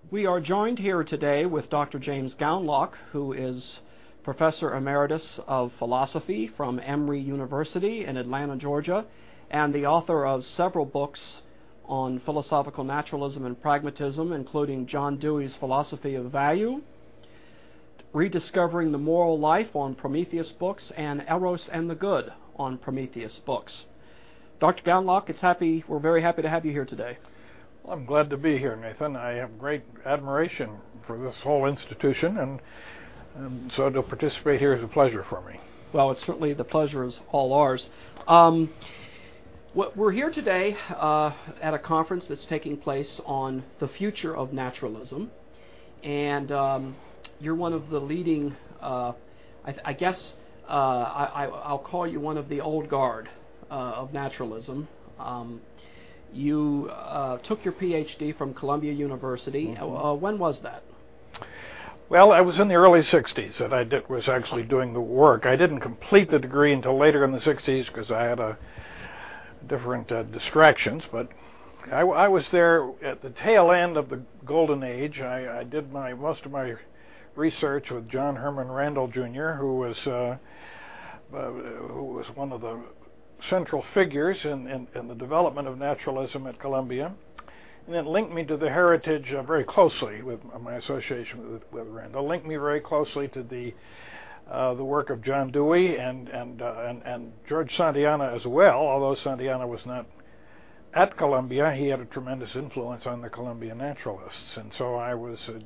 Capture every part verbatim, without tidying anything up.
We are joined here today with Doctor James Gownlock, who is Professor Emeritus of Philosophy from Emory University in Atlanta, Georgia, and the author of several books on philosophical naturalism and pragmatism, including John Dewey's Philosophy of Value, Rediscovering the Moral Life on Prometheus Books, and Eros and the Good on Prometheus Books. Doctor Gownlock, it's happy, we're very happy to have you here today. Well, I'm glad to be here, Nathan. I have great admiration for this whole institution, and, and so to participate here is a pleasure for me. Well, it's certainly the pleasure is all ours. Um, we're here today uh, at a conference that's taking place on the future of naturalism, and um, you're one of the leading, uh, I, I guess uh, I, I'll call you one of the old guard uh, of naturalism. Um, You uh, took your P H D from Columbia University. Mm-hmm. Uh, when was that? Well, I was in the early sixties that I did, was actually doing the work. I didn't complete the degree until later in the sixties because I had a different uh, distractions, but I, I was there at the tail end of the golden age. I, I did my most of my research with John Herman Randall Junior, who was uh, uh, who was one of the central figures in, in, in the development of naturalism at Columbia, and it linked me to the heritage uh, very closely with my association with, with Randall. Linked me very closely to the uh, the work of John Dewey and and, uh, and and George Santayana as well. Although Santayana was not at Columbia, he had a tremendous influence on the Columbia naturalists, and so I was uh,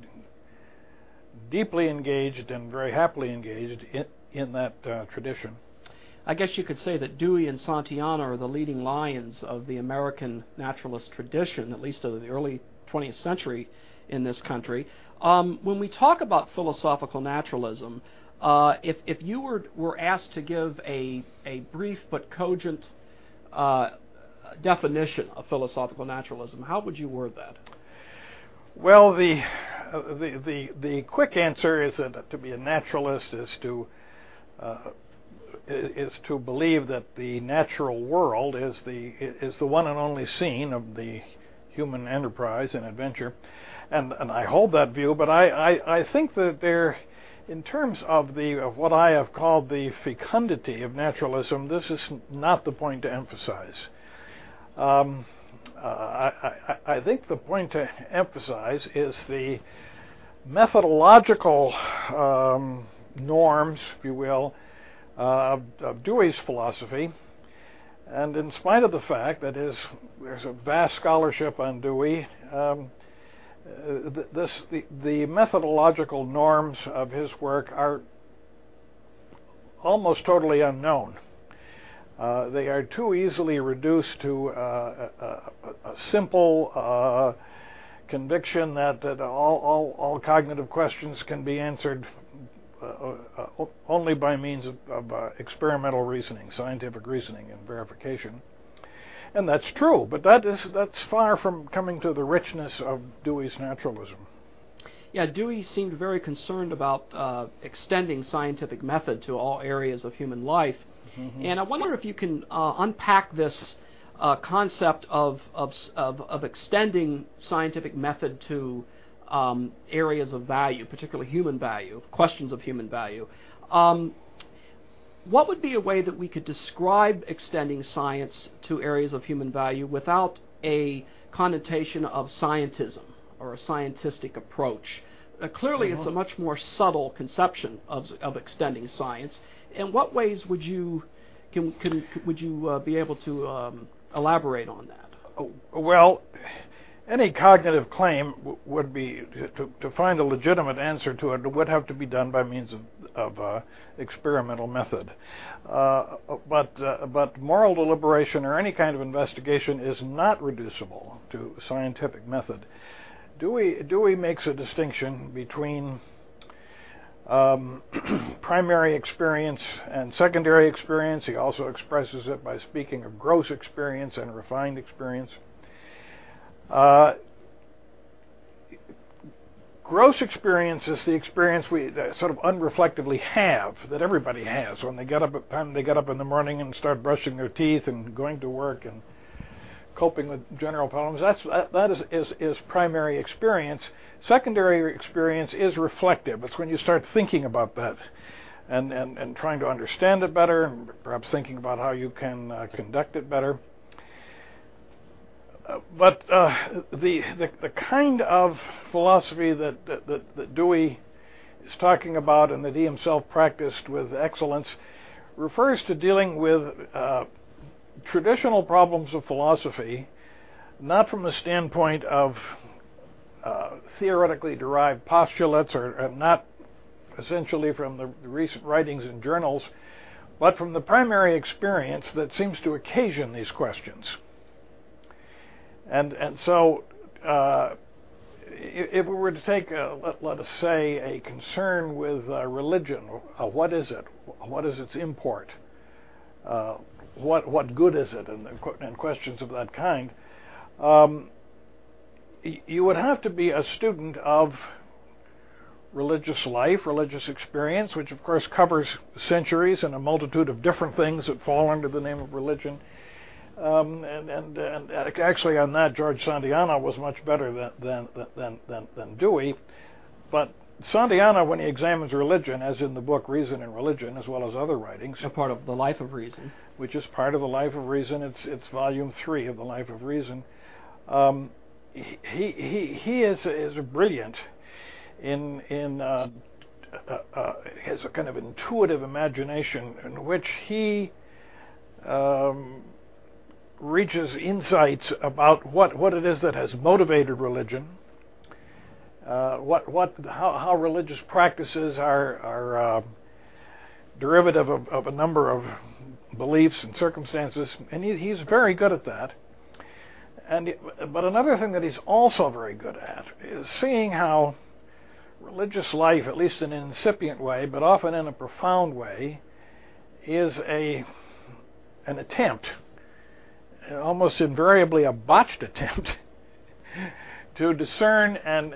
deeply engaged and very happily engaged in in that uh, tradition. I guess you could say that Dewey and Santayana are the leading lions of the American naturalist tradition, at least of the early twentieth century in this country. Um, when we talk about philosophical naturalism, uh, if, if you were, were asked to give a, a brief but cogent uh, definition of philosophical naturalism, how would you word that? Well, the, uh, the, the, the quick answer is that to be a naturalist is to uh, is to believe that the natural world is the is the one and only scene of the human enterprise and adventure, and and I hold that view. But I, I, I think that there, in terms of the of what I have called the fecundity of naturalism, this is not the point to emphasize. Um, uh, I, I I think the point to emphasize is the methodological um, norms, if you will, Uh, of, of Dewey's philosophy, and in spite of the fact that his, there's a vast scholarship on Dewey, um, uh, th this the, the methodological norms of his work are almost totally unknown. Uh, they are too easily reduced to uh, a, a, a simple uh, conviction that, that all, all, all cognitive questions can be answered Uh, uh, only by means of, of uh, experimental reasoning, scientific reasoning, and verification. And that's true, but that is that's far from coming to the richness of Dewey's naturalism. Yeah, Dewey seemed very concerned about uh, extending scientific method to all areas of human life. Mm-hmm. And I wonder if you can uh, unpack this uh, concept of, of, of, of extending scientific method to Um, areas of value, particularly human value, questions of human value. Um, what would be a way that we could describe extending science to areas of human value without a connotation of scientism or a scientistic approach? Uh, clearly, mm-hmm. It's a much more subtle conception of, of extending science. In what ways would you can, can would you uh, be able to um, elaborate on that? Oh, well, any cognitive claim w would be, to, to find a legitimate answer to it, would have to be done by means of, of uh, experimental method. Uh, but, uh, but moral deliberation or any kind of investigation is not reducible to scientific method. Dewey, Dewey makes a distinction between um, primary experience and secondary experience. He also expresses it by speaking of gross experience and refined experience. Uh, gross experience is the experience we uh, sort of unreflectively have, that everybody has when they get up at time they get up in the morning and start brushing their teeth and going to work and coping with general problems. That's that, that is, is is primary experience. Secondary experience is reflective. It's when you start thinking about that, and and, and trying to understand it better, and perhaps thinking about how you can uh, conduct it better. Uh, but uh, the, the the kind of philosophy that, that that that Dewey is talking about, and that he himself practiced with excellence, refers to dealing with uh, traditional problems of philosophy, not from the standpoint of uh, theoretically derived postulates, or, or not essentially from the, the recent writings in journals, but from the primary experience that seems to occasion these questions. And and so, uh, if we were to take, a, let, let us say, a concern with uh, religion, uh, what is it? What is its import? Uh, what what good is it? And, and questions of that kind, um, y- you would have to be a student of religious life, religious experience, which of course covers centuries and a multitude of different things that fall under the name of religion. Um, and, and, and actually, on that, George Santayana was much better than than than than, than Dewey. But Santayana, when he examines religion, as in the book Reason and Religion, as well as other writings, a part of the Life of Reason, which is part of the Life of Reason, it's it's volume three of the Life of Reason. Um, he he he is is brilliant in in uh, uh, uh, has a kind of intuitive imagination in which he um, reaches insights about what, what it is that has motivated religion, uh, what what how, how religious practices are are uh, derivative of, of a number of beliefs and circumstances, and he, he's very good at that. And but another thing that he's also very good at is seeing how religious life, at least in an incipient way, but often in a profound way, is a an attempt, almost invariably a botched attempt, to discern and,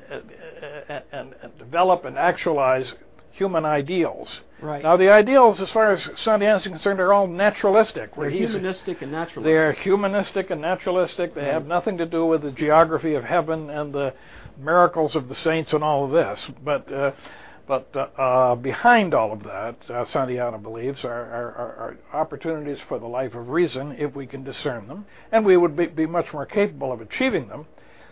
and, and, and develop and actualize human ideals. Right. Now, the ideals, as far as Santayana is concerned, are all naturalistic. They're humanistic and naturalistic. They're humanistic and naturalistic. They right. have nothing to do with the geography of heaven and the miracles of the saints and all of this. But uh, but uh, uh, behind all of that, uh, Santayana believes, are, are, are opportunities for the life of reason if we can discern them, and we would be, be much more capable of achieving them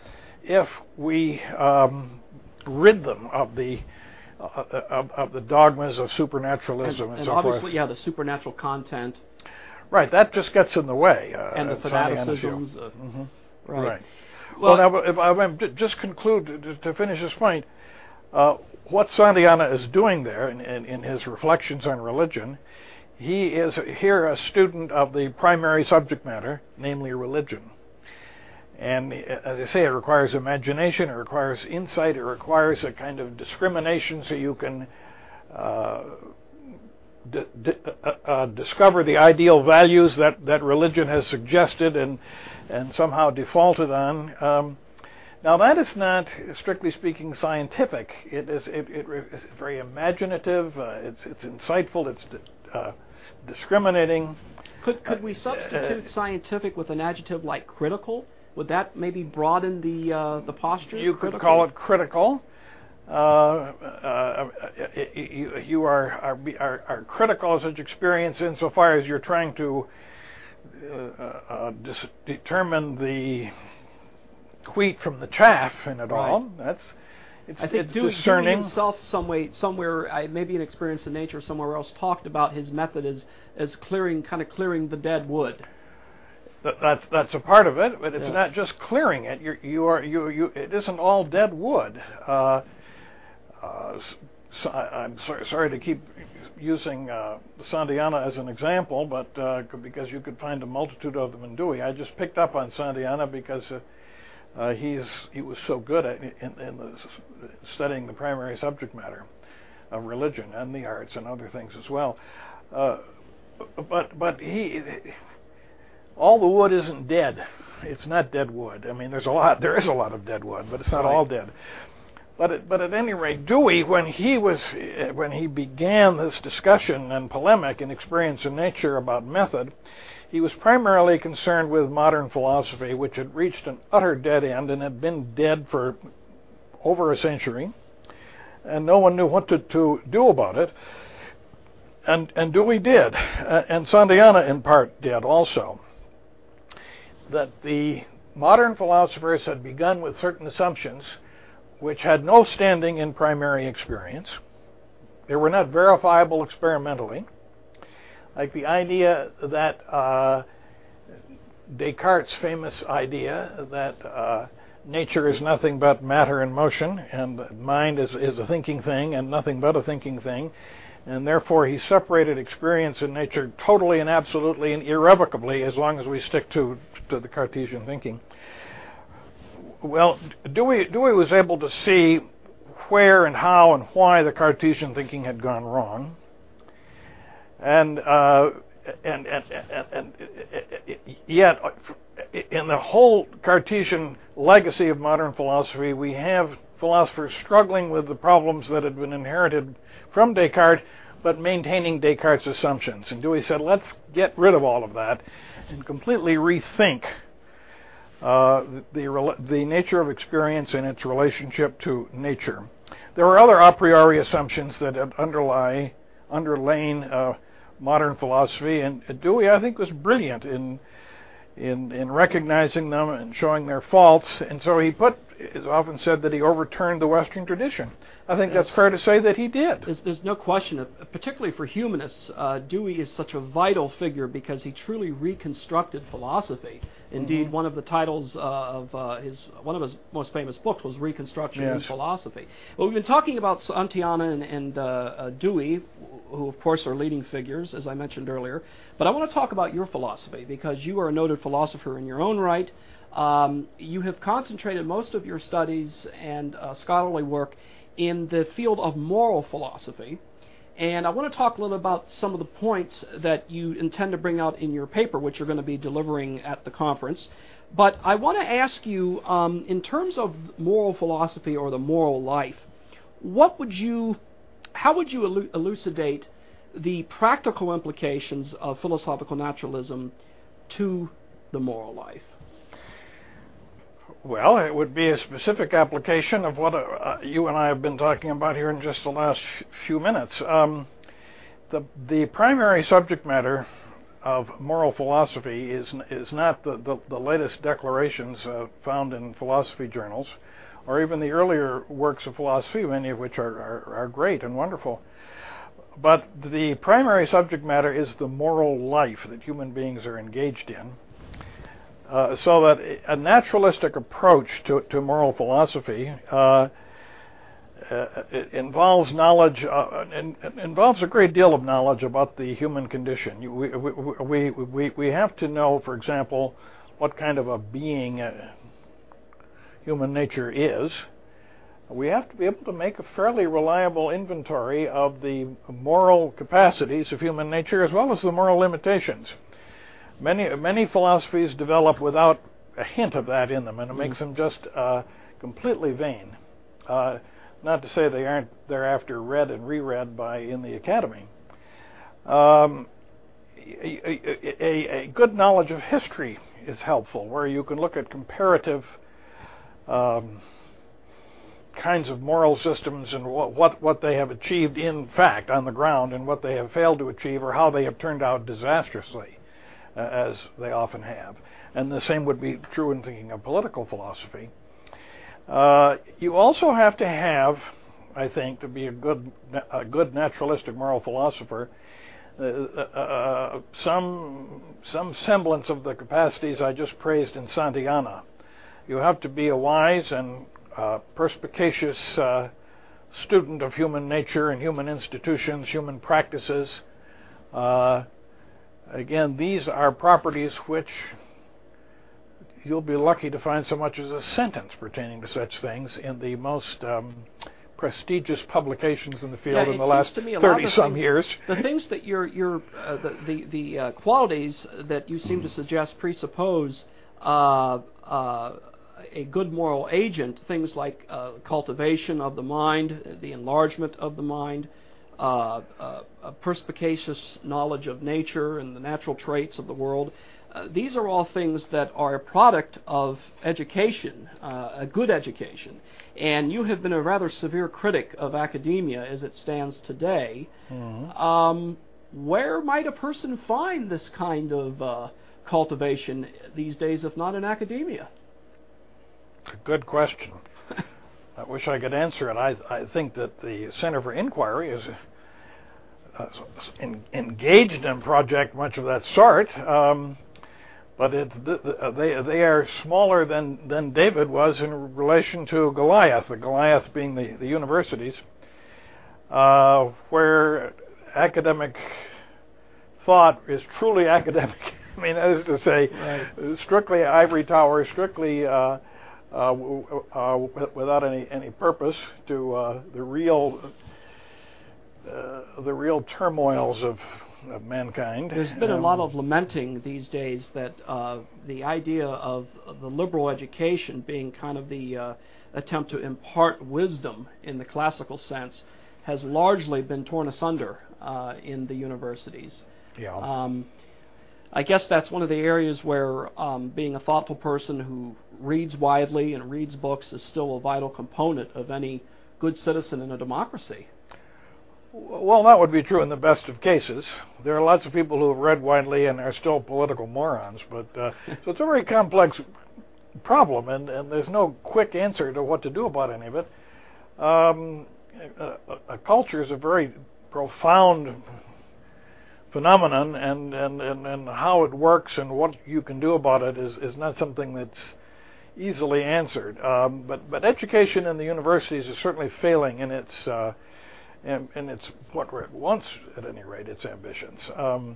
if we um, rid them of the uh, of, of the dogmas of supernaturalism and, and, and so obviously, forth. yeah, the supernatural content. Right, that just gets in the way. Uh, and the fanaticisms. Uh, mm-hmm. Right. right. Well, well, now, if I may just conclude to, to finish this point, uh, what Santayana is doing there in, in, in his reflections on religion, he is here a student of the primary subject matter, namely religion. And as I say, it requires imagination, it requires insight, it requires a kind of discrimination so you can uh, d- d- uh, uh, discover the ideal values that, that religion has suggested and and somehow defaulted on. Um, now that is not, strictly speaking, scientific. It is it, it it's very imaginative. Uh, it's it's insightful. It's uh, discriminating. Could could we substitute uh, scientific with an adjective like critical? Would that maybe broaden the uh, the posture? You critical? could call it critical. Uh, uh, you, you are, are are are critical of such experience insofar as you're trying to Uh, uh, dis- determine the wheat from the chaff in it right. all. That's it's, I think it's Dewey, discerning. Dewey himself, some way, somewhere, I, maybe an experience in nature, somewhere else, talked about his method as as clearing, kind of clearing the dead wood. That, that's that's a part of it, but it's yes. not just clearing it. You're, you are you you. It isn't all dead wood. Uh, uh, so I, I'm sorry, sorry to keep using uh, Santayana as an example, but uh, because you could find a multitude of them in Dewey. I just picked up on Santayana because uh, uh, he's he was so good at in, in the, studying the primary subject matter of religion and the arts and other things as well. Uh, but but he all the wood isn't dead. It's not dead wood. I mean, there's a lot. There is a lot of dead wood, but it's not right. all dead. But at, but at any rate, Dewey, when he was when he began this discussion and polemic in Experience in Nature about method, he was primarily concerned with modern philosophy, which had reached an utter dead end and had been dead for over a century, and no one knew what to, to do about it. And, and Dewey did, uh, and Santayana in part did also. That the modern philosophers had begun with certain assumptions which had no standing in primary experience. They were not verifiable experimentally, like the idea that uh, Descartes' famous idea that uh, nature is nothing but matter in motion, and mind is, is a thinking thing and nothing but a thinking thing, and therefore he separated experience and nature totally and absolutely and irrevocably as long as we stick to, to the Cartesian thinking. Well, Dewey, Dewey was able to see where and how and why the Cartesian thinking had gone wrong. And, uh, and, and, and, and yet, in the whole Cartesian legacy of modern philosophy, we have philosophers struggling with the problems that had been inherited from Descartes, but maintaining Descartes' assumptions. And Dewey said, let's get rid of all of that and completely rethink uh, the, the nature of experience and its relationship to nature. There were other a priori assumptions that had underlie, underlain uh, modern philosophy, and Dewey, I think, was brilliant in in in recognizing them and showing their faults, and so he put, it's often said that he overturned the Western tradition. I think that's fair to say that he did. There's, there's no question, particularly for humanists, uh, Dewey is such a vital figure because he truly reconstructed philosophy. Indeed, mm-hmm. one of the titles uh, of uh, his one of his most famous books was Reconstruction yes. in Philosophy. Well, we've been talking about Santayana and, and uh, uh, Dewey, who of course are leading figures, as I mentioned earlier. But I want to talk about your philosophy because you are a noted philosopher in your own right. Um, you have concentrated most of your studies and uh, scholarly work in the field of moral philosophy. And I want to talk a little about some of the points that you intend to bring out in your paper, which you're going to be delivering at the conference. But I want to ask you, um, in terms of moral philosophy or the moral life, what would you, how would you elu- elucidate the practical implications of philosophical naturalism to the moral life? Well, it would be a specific application of what uh, you and I have been talking about here in just the last few minutes. Um, the the primary subject matter of moral philosophy is is not the, the, the latest declarations uh, found in philosophy journals, or even the earlier works of philosophy, many of which are, are, are great and wonderful. But the primary subject matter is the moral life that human beings are engaged in. Uh, so that a naturalistic approach to, to moral philosophy uh, uh, it involves knowledge, uh, in, involves a great deal of knowledge about the human condition. You, we, we, we, we have to know, for example, what kind of a being uh, human nature is. We have to be able to make a fairly reliable inventory of the moral capacities of human nature as well as the moral limitations. Many many philosophies develop without a hint of that in them, and it mm. makes them just uh, completely vain. Uh, not to say they aren't thereafter read and reread by in the academy. Um, a, a, a, a good knowledge of history is helpful, where you can look at comparative um, kinds of moral systems and what, what what they have achieved in fact on the ground, and what they have failed to achieve, or how they have turned out disastrously. Uh, as they often have. And the same would be true in thinking of political philosophy. Uh, you also have to have, I think, to be a good a good naturalistic moral philosopher, uh, uh, some some semblance of the capacities I just praised in Santayana. You have to be a wise and uh, perspicacious uh, student of human nature and human institutions, human practices. Uh, Again, these are properties which you'll be lucky to find so much as a sentence pertaining to such things in the most um, prestigious publications in the field yeah, in the last thirty-some years. The things that you're, you're uh, the the, the uh, qualities that you seem to suggest presuppose uh, uh, a good moral agent, things like uh, cultivation of the mind, the enlargement of the mind, uh, uh, a perspicacious knowledge of nature and the natural traits of the world. Uh, these are all things that are a product of education, uh, a good education. And you have been a rather severe critic of academia as it stands today. Mm-hmm. Um, where might a person find this kind of uh, cultivation these days, if not in academia? It's a good question. I wish I could answer it. I, I think that the Center for Inquiry is uh, in, engaged in a project much of that sort, um, but it, they they are smaller than, than David was in relation to Goliath, the Goliath being the, the universities, uh, where academic thought is truly academic. I mean, that is to say, right. strictly ivory tower, strictly uh, uh, uh, without any, any purpose to uh, the real uh, the real turmoils of, of mankind. There's been um, a lot of lamenting these days that uh, the idea of the liberal education being kind of the uh, attempt to impart wisdom in the classical sense has largely been torn asunder uh, in the universities. Yeah. Um, I guess that's one of the areas where um, being a thoughtful person who reads widely and reads books is still a vital component of any good citizen in a democracy. Well, that would be true in the best of cases. There are lots of people who have read widely and are still political morons, but uh, so it's a very complex problem, and, and there's no quick answer to what to do about any of it. Um, a, a culture is a very profound phenomenon, and, and, and, and how it works and what you can do about it is, is not something that's easily answered. Um, but, but education in the universities is certainly failing in its uh, in, in its what it wants, at any rate, its ambitions. Um,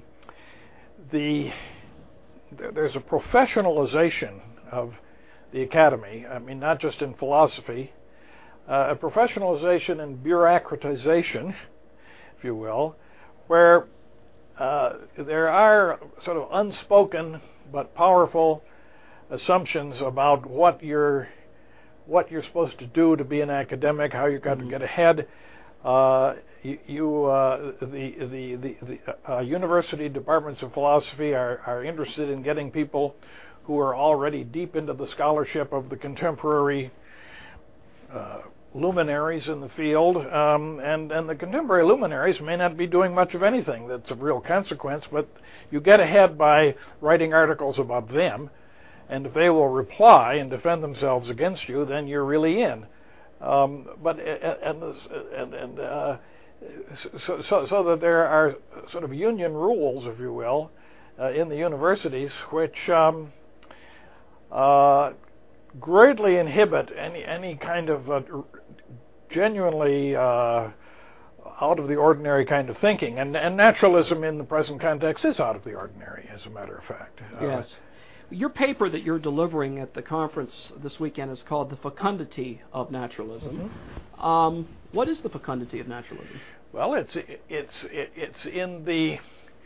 the there's a professionalization of the academy. I mean, not just in philosophy, uh, a professionalization and bureaucratization, if you will, where Uh, there are sort of unspoken but powerful assumptions about what you're what you're supposed to do to be an academic, how you've got mm-hmm. to get ahead. Uh, you, you uh, the the the, the uh, university departments of philosophy are, are interested in getting people who are already deep into the scholarship of the contemporary Uh, luminaries in the field, um, and, and the contemporary luminaries may not be doing much of anything that's of real consequence, but you get ahead by writing articles about them, and if they will reply and defend themselves against you, then you're really in. Um, but and and, and uh, so, so so that there are sort of union rules, if you will, uh, in the universities, which um, uh, greatly inhibit any any kind of uh, genuinely uh, out of the ordinary kind of thinking, and and naturalism in the present context is out of the ordinary, as a matter of fact. Yes. Uh, Your paper that you're delivering at the conference this weekend is called The Fecundity of Naturalism. Mm-hmm. Um, what is the fecundity of naturalism? Well, it's it's it's in the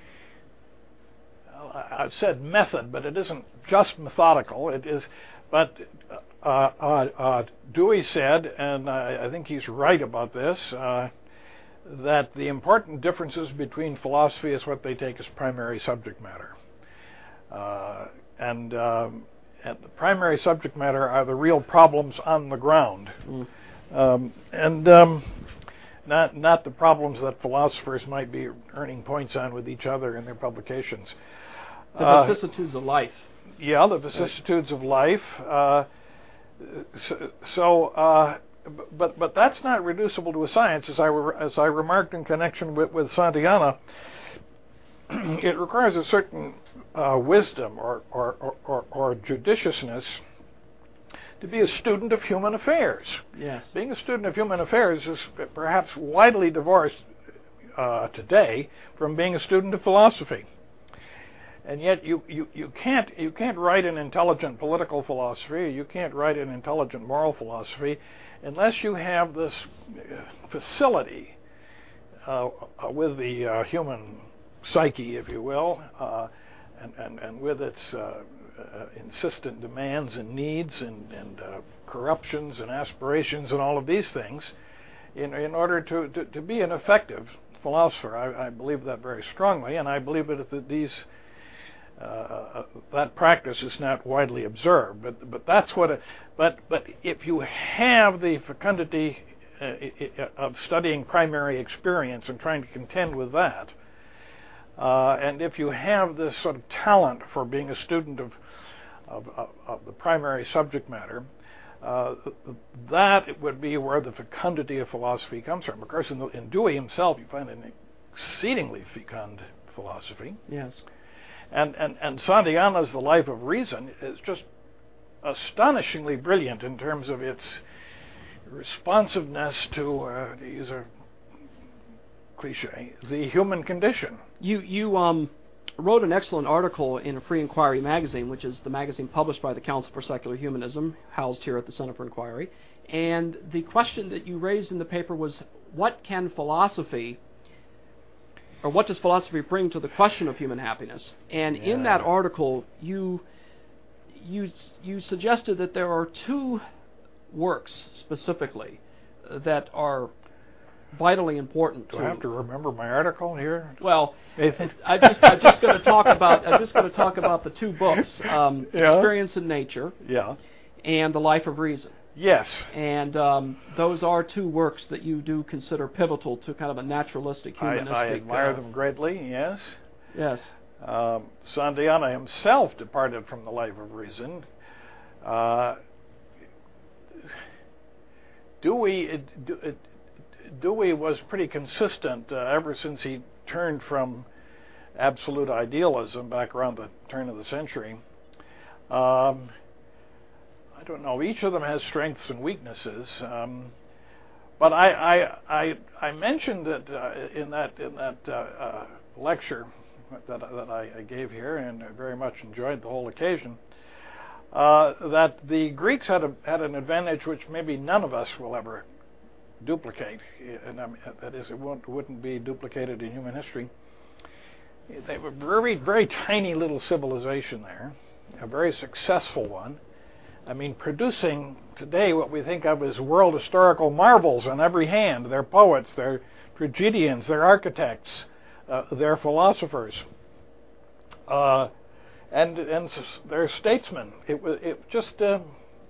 I've said method, but it isn't just methodical. It is, but uh, uh, uh, Dewey said, and I, I think he's right about this, uh, that the important differences between philosophy is what they take as primary subject matter. Uh, and, um, and the primary subject matter are the real problems on the ground, mm. um, and um, not not the problems that philosophers might be earning points on with each other in their publications. The uh, vicissitudes of life. Yeah, the vicissitudes of life. Uh, so, so uh, but but that's not reducible to a science, as I re- as I remarked in connection with, with Santayana. It requires a certain uh, wisdom or or, or, or or judiciousness to be a student of human affairs. Yes. Being a student of human affairs is perhaps widely divorced uh, today from being a student of philosophy. And yet you, you, you can't you can't write an intelligent political philosophy, you can't write an intelligent moral philosophy unless you have this facility uh, with the uh, human psyche, if you will, uh, and, and, and with its uh, uh, insistent demands and needs and, and uh, corruptions and aspirations and all of these things in, in order to, to, to be an effective philosopher. I, I believe that very strongly, and I believe that, that these uh, that practice is not widely observed. But but that's what. It, but but if you have the fecundity uh, of studying primary experience and trying to contend with that, uh, and if you have this sort of talent for being a student of of, of, of the primary subject matter, Uh, that would be where the fecundity of philosophy comes from. Of course, in, the, in Dewey himself, you find an exceedingly fecund philosophy. Yes. And, and, and Santayana's The Life of Reason is just astonishingly brilliant in terms of its responsiveness to, uh, to use a cliche, the human condition. You, you um, wrote an excellent article in Free Inquiry magazine, which is the magazine published by the Council for Secular Humanism, housed here at the Center for Inquiry. And the question that you raised in the paper was, what can philosophy, or what does philosophy bring to the question of human happiness? And yeah. in that article, you, you, you suggested that there are two works specifically uh, that are vitally important. Do to I have to remember my article here? Well, I just I'm just going to talk about I'm just going to talk about the two books, um, yeah. Experience in Nature, yeah, and The Life of Reason. Yes, and um, those are two works that you do consider pivotal to kind of a naturalistic, humanistic. I, I admire uh, them greatly. Yes. Yes. Um, Santayana himself departed from The Life of Reason. Uh, Dewey. It, it, Dewey was pretty consistent uh, ever since he turned from absolute idealism back around the turn of the century. Um, I don't know. Each of them has strengths and weaknesses, um, but I, I I I mentioned that uh, in that in that uh, uh, lecture that that I, I gave here, and I very much enjoyed the whole occasion. Uh, that the Greeks had a, had an advantage which maybe none of us will ever duplicate, and I mean, that is, it won't, wouldn't be duplicated in human history. They were very, very tiny little civilization there, a very successful one. I mean, producing today what we think of as world historical marvels on every hand. They're poets, they're tragedians, they're architects, uh, they're philosophers, uh, and and they're statesmen. It was it just. Uh,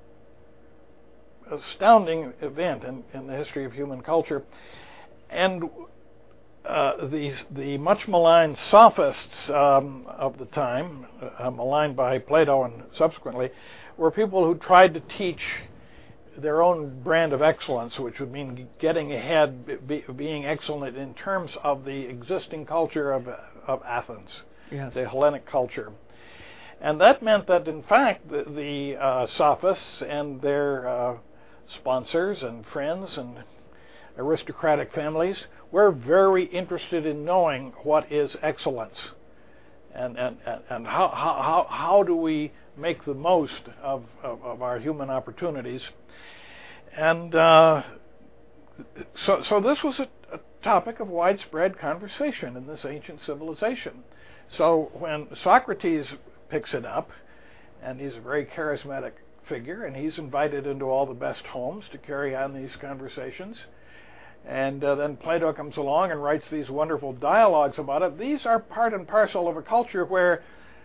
astounding event in, in the history of human culture. And uh, these, the much maligned sophists um, of the time, uh, maligned by Plato and subsequently, were people who tried to teach their own brand of excellence, which would mean getting ahead, be, being excellent in terms of the existing culture of, of Athens, yes. the Hellenic culture. And that meant that, in fact, the, the uh, sophists and their uh, sponsors and friends and aristocratic families were very interested in knowing what is excellence, and and, and how, how how do we make the most of, of, of our human opportunities. And uh, so so this was a, a topic of widespread conversation in this ancient civilization. So when Socrates picks it up, and he's a very charismatic figure, and he's invited into all the best homes to carry on these conversations. And uh, then Plato comes along and writes these wonderful dialogues about it. These are part and parcel of a culture where,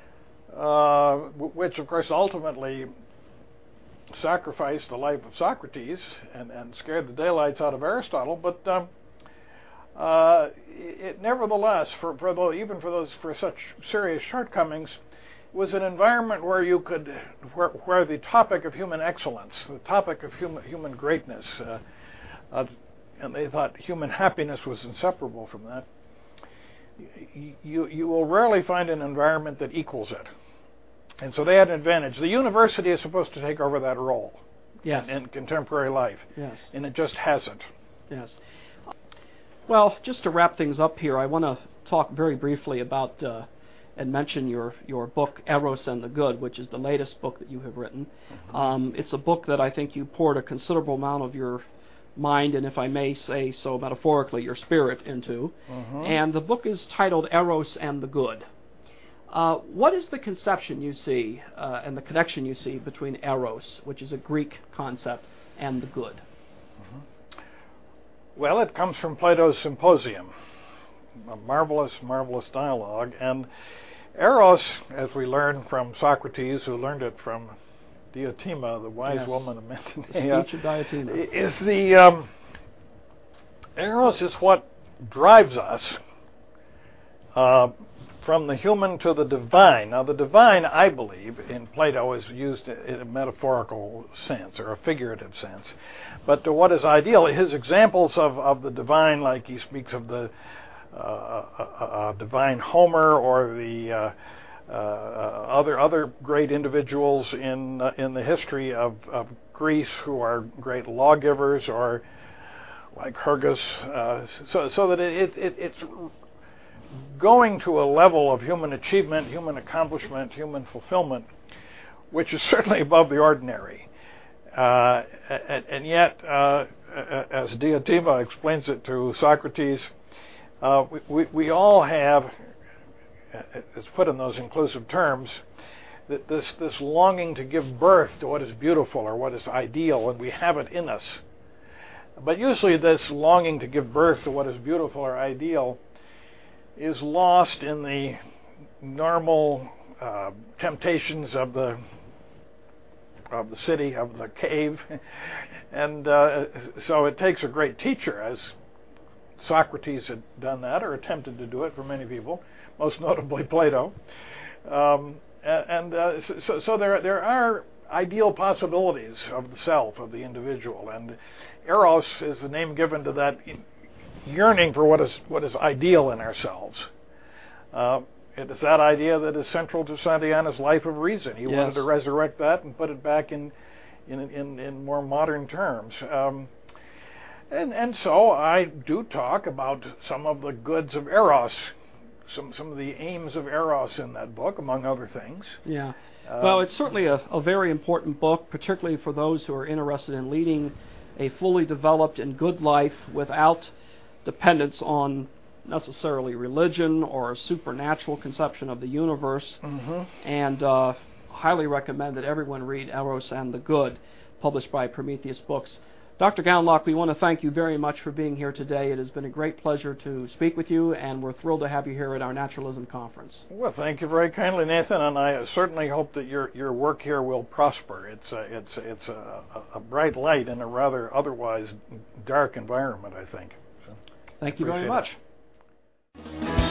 uh, which of course ultimately sacrificed the life of Socrates and, and scared the daylights out of Aristotle. But um, uh, it nevertheless, for, for those, even for those for such serious shortcomings, was an environment where you could, where, where the topic of human excellence, the topic of human human greatness, uh, uh, and they thought human happiness was inseparable from that. You you will rarely find an environment that equals it, and so they had an advantage. The university is supposed to take over that role, yes. in, in contemporary life, yes, and it just hasn't. Yes. Well, just to wrap things up here, I want to talk very briefly about. Uh, and mention your, your book, Eros and the Good, which is the latest book that you have written. Mm-hmm. Um, it's a book that I think you poured a considerable amount of your mind, and if I may say so metaphorically, your spirit into. Mm-hmm. And the book is titled Eros and the Good. Uh, what is the conception you see uh, and the connection you see between eros, which is a Greek concept, and the good? Mm-hmm. Well, it comes from Plato's Symposium, a marvelous, marvelous dialogue. And eros, as we learn from Socrates, who learned it from Diotima, the wise yes. woman of Mantinea, the speech of Diotima, is the um, eros is what drives us uh, from the human to the divine. Now, the divine, I believe, in Plato is used in a metaphorical sense or a figurative sense. But to what is ideal, his examples of, of the divine, like he speaks of the uh, uh, uh, divine Homer or the uh, uh, other other great individuals in uh, in the history of, of Greece who are great lawgivers, or like Hergus, uh, so so that it, it it's going to a level of human achievement, human accomplishment, human fulfillment, which is certainly above the ordinary. Uh, and, and yet, uh, as Diotima explains it to Socrates, uh, we, we, we all have, it's put in those inclusive terms, that this, this longing to give birth to what is beautiful or what is ideal, and we have it in us. But usually this longing to give birth to what is beautiful or ideal is lost in the normal uh, temptations of the of the city, of the cave, and uh, so it takes a great teacher, as Socrates had done that, or attempted to do it for many people, most notably Plato. Um, and uh, so, so there there are ideal possibilities of the self, of the individual, and eros is the name given to that yearning for what is what is ideal in ourselves. Uh, it is that idea that is central to Santayana's Life of Reason. He yes. wanted to resurrect that and put it back in in in, in more modern terms. Um, and and so I do talk about some of the goods of eros, some some of the aims of eros in that book, among other things. Yeah. Uh, well, it's certainly a, a very important book, particularly for those who are interested in leading a fully developed and good life without dependence on necessarily religion or a supernatural conception of the universe. Mm-hmm. And uh, highly recommend that everyone read Eros and the Good, published by Prometheus Books. Doctor Gownlock, we want to thank you very much for being here today. It has been a great pleasure to speak with you, and we're thrilled to have you here at our Naturalism Conference. Well, thank you very kindly, Nathan, and I certainly hope that your your work here will prosper. It's a, it's it's a, a bright light in a rather otherwise dark environment, I think. So, thank you very much. It.